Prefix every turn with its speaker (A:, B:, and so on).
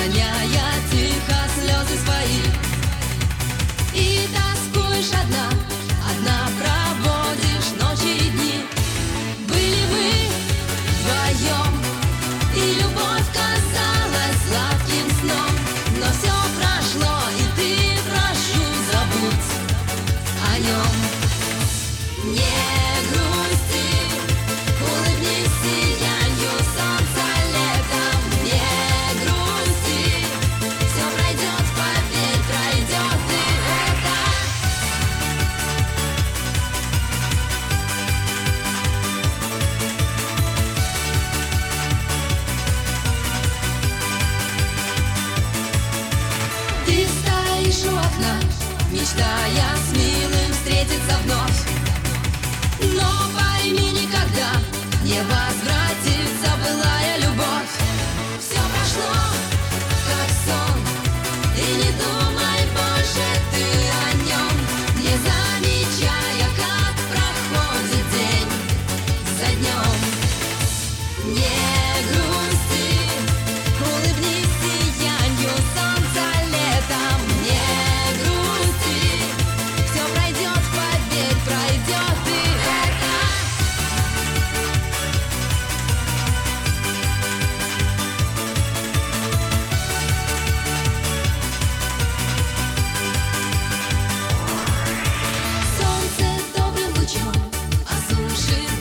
A: роняя тихо слезы свои. И тоскуешь одна, одна проводишь ночи и дни. Были вы вдвоем, и любовь казалась сладким сном. Но все прошло, и ты, прошу, забудь о нем. Не грусти, улыбнись сиянию солнца летом. Не грусти, все пройдет, поверь, пройдет и это. Ты стоишь у окна, мечтая с милым встретиться вновь. Но пойми, никогда не возвратится былая любовь. Все прошло, как сон, и не думай больше ты о нем, не замечая, как проходит день за днем. Не грусти, улыбнись сиянию солнца летом. Не грусти, все пройдет, поверь, пройдет и это. Солнце добрым лучом осушит